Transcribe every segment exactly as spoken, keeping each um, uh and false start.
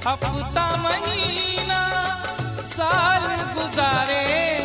हफ्ता महीना साल गुजारे,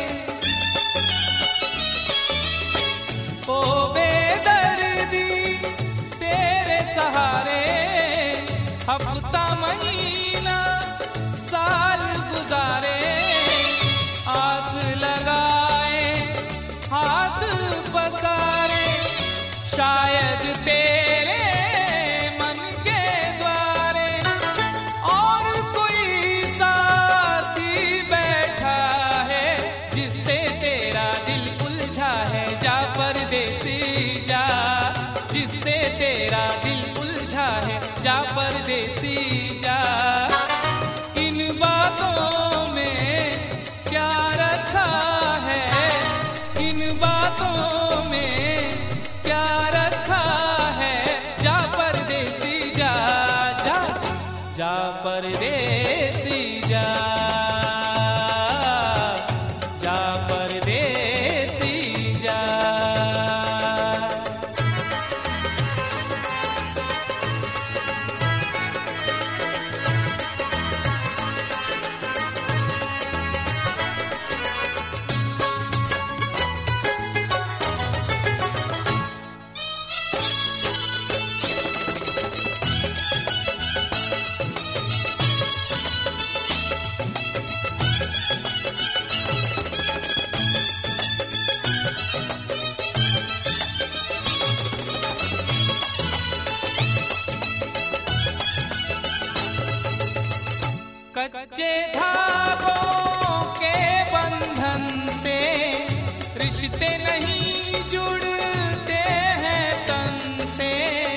ओ बेदर्दी तेरे सहारे। हफ्ता महीना साल गुजारे, आस लगाए हाथ पसारे, शायद तेरे मन के द्वारे और कोई साथी बैठा है, जिससे तेरा दिल उलझा है। जा परदेसी जा, जिससे तेरा दिल उलझा है। जा परदेसी जा। इन बातों में क्या रखा है, इन बातों में क्या रखा है। जा परदेसी जा, जा जा परदेसी जा, जा परदेसी जा। कच्चे धागों के बंधन से रिश्ते नहीं जुड़ते हैं तन से।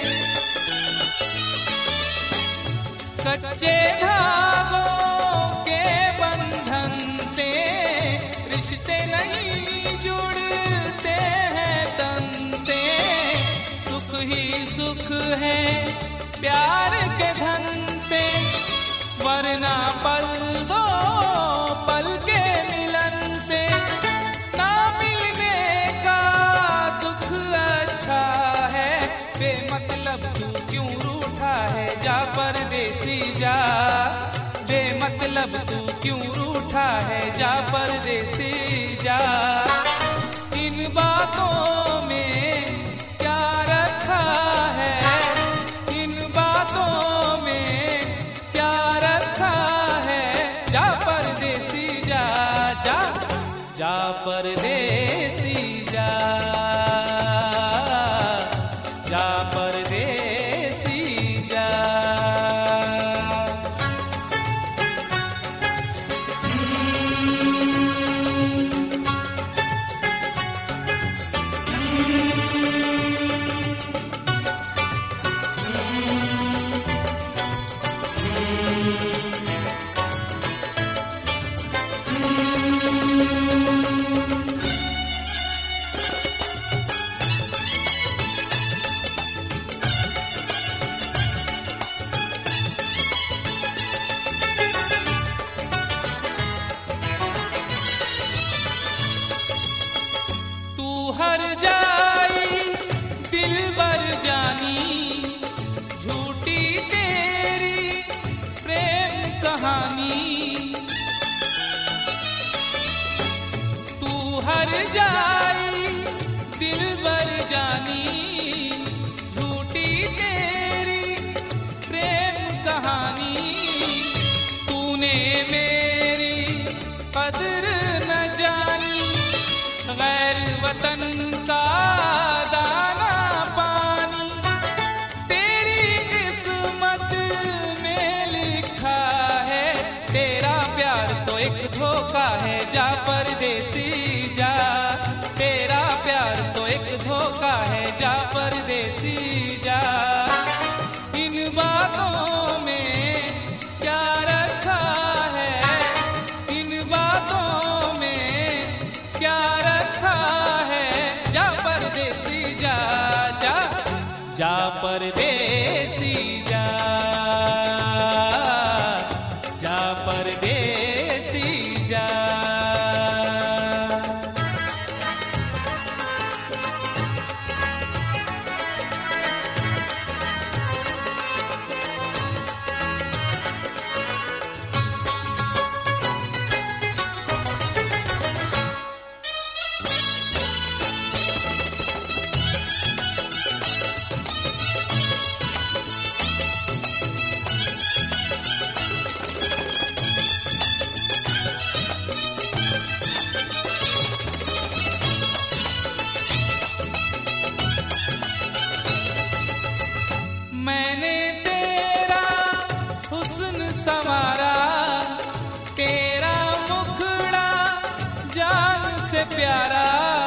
कच्चे धागों के बंधन से रिश्ते नहीं जुड़ते हैं तन से। सुख ही सुख है प्यार के धन से, वरना पल दो पल के मिलन से। ना मिलने का दुख अच्छा है, बेमतलब तू क्यों रूठा है। जा परदेसी जा, बेमतलब तू क्यों रूठा है। जा परदेसी जा। इन बातों में क्या रखा है, इन बातों में क्या रखा है। जा परदेसी जा, जा जा परदेसी जा, जा परदेसी जा। हर जाई दिलबर जानी, झूठी तेरी प्रेम कहानी। तू हर जाई दिलबर जानी, झूठी तेरी प्रेम कहानी। तूने मेरी कदर न जानी, गैर वतन का दाना पानी। तेरी किस्मत में लिखा है, तेरा प्यार तो एक धोखा है। जा परदेसी जा, तेरा प्यार तो एक धोखा है। जा परदेसी जा। इन बातों में क्या रखा है, इन बातों में क्या रखा है। जा परदेसी जा, जा जा परदेसी जा, जा परदेसी जा। मैंने तेरा हुस्न संवारा, तेरा मुखड़ा जान से प्यारा।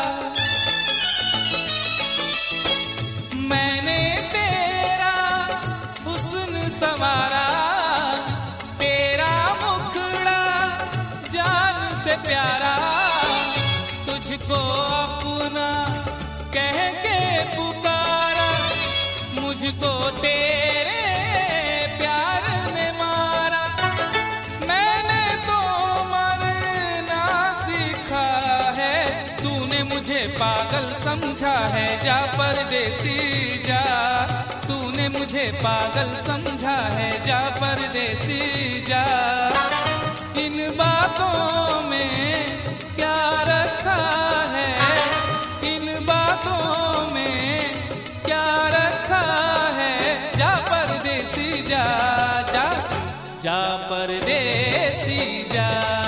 मैंने तेरा हुस्न संवारा, तेरा मुखड़ा जान से प्यारा। तुझको अपना कह के पुकारा, मुझको तेरे प्यार ने मारा। मैंने तो मरना सीखा है, तूने मुझे पागल समझा है। जा परदेसी जा, तूने मुझे पागल समझा है। जा परदेसी जा। इन बातों में क्या रखा है, इन बातों में क्या रखा है। जा परदेसी जा, जा जा परदेसी जा,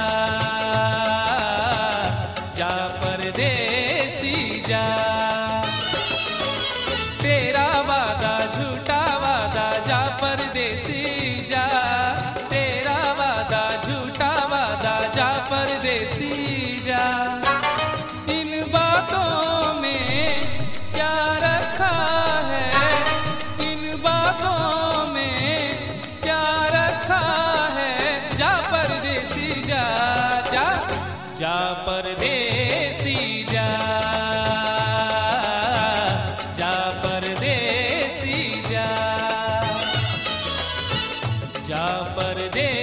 जा परदेसी जा। तेरा वादा झूठा वादा, जा परदेसी जा। तेरा वादा झूठा वादा, जा परदेसी जा। इन बातों में क्या रखा है, इन बातों में क्या रखा है। जा परदेसी जा, जा जा परदेसी जा, जा परदेसी जा, जा परदेसी।